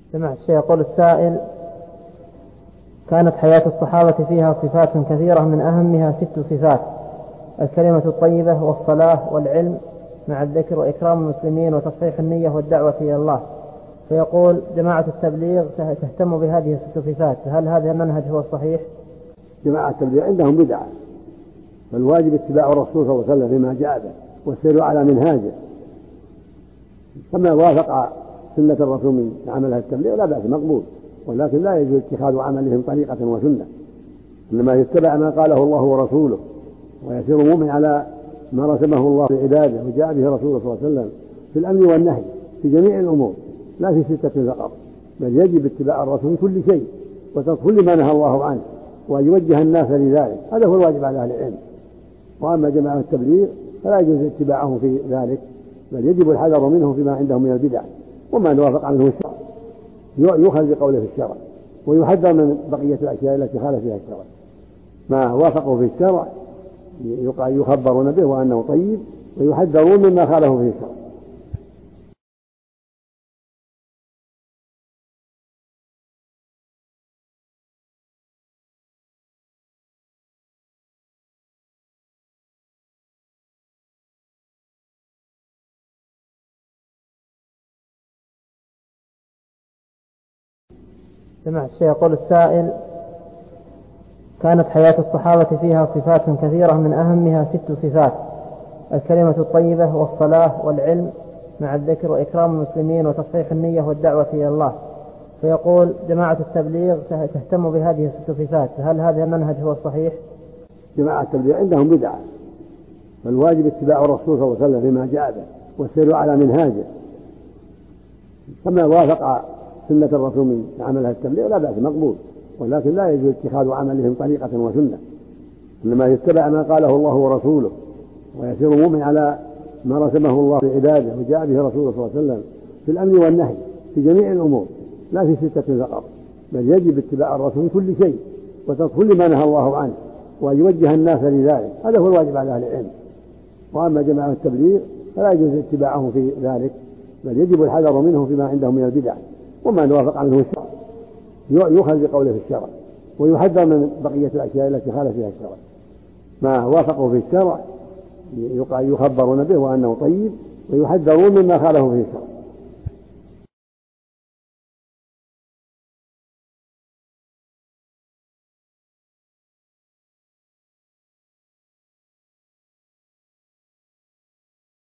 سمع الشيخ يقول السائل: كانت حياة الصحابة فيها صفات كثيرة، من أهمها 6 صفات: الكلمة الطيبة والصلاة والعلم مع الذكر وإكرام المسلمين وتصحيح النية والدعوة إلى الله. فيقول: جماعة التبليغ تهتم بهذه ال6 صفات، هل هذا المنهج هو الصحيح؟ جماعة التبليغ عندهم بدعة، فالواجب اتباع الرسول صلى الله عليه وسلم فيما جاء به والسير على منهاجه، كما وافق سنة الرسول من عملها التبليغ لا بأس، مقبول، ولكن لا يجوز اتخاذ عملهم طريقة وسنة، إنما يتبع ما قاله الله ورسوله ويسير مؤمن على ما رسمه الله لعباده وجاء به رسوله صلى الله عليه وسلم في الأمن والنهي في جميع الأمور، لا في 6 فقط، بل يجب اتباع الرسول في كل شيء وترك كل ما نهى الله عنه وأن يوجه الناس لذلك، هذا هو الواجب على أهل العلم. وأما جماعة التبليغ فلا يجوز اتباعهم في ذلك، بل يجب الحذر منهم فيما عندهم من البدع، وما وافق عنه الشرع يؤخذ بقوله في الشرع، ويحذر من بقية الأشياء التي خالف فيها الشرع. ما وافقوا في الشرع يخبرون به وأنه طيب، ويحذرون مما خالفوا فيه الشرع. سمع الشيخ يقول السائل: كانت حياة الصحابة فيها صفات كثيرة، من أهمها 6 صفات: الكلمة الطيبة والصلاة والعلم مع الذكر وإكرام المسلمين وتصحيح النية والدعوة إلى الله. فيقول: جماعة التبليغ تهتم بهذه ال6 صفات، هل هذا المنهج هو الصحيح؟ جماعة التبليغ عندهم بدعة، فالواجب اتباع الرسول صلى الله عليه وسلم فيما جاء به والسير على منهاجه، كما وافق سنة الرسول من عملها التبليغ لا بأس، مقبول، ولكن لا يجوز اتخاذ عملهم طريقة وسنة، إنما يتبع ما قاله الله ورسوله ويسير مؤمن على ما رسمه الله لعباده وجاء به رسوله صلى الله عليه وسلم في الأمن والنهي في جميع الأمور، لا في 6 فقط، بل يجب اتباع الرسول في كل شيء وترك كل ما نهى الله عنه وأن يوجه الناس لذلك، هذا هو الواجب على أهل العلم. وأما جماعة التبليغ فلا يجوز اتباعهم في ذلك، بل يجب الحذر منهم فيما عندهم من البدع، وما وافق عنه الشرع يؤخذ بقوله في الشرع، ويحذر من بقية الأشياء التي خالف فيها الشرع. ما وافقوا في الشرع يخبرون به وأنه طيب، ويحذرون مما خالفوا فيه الشرع.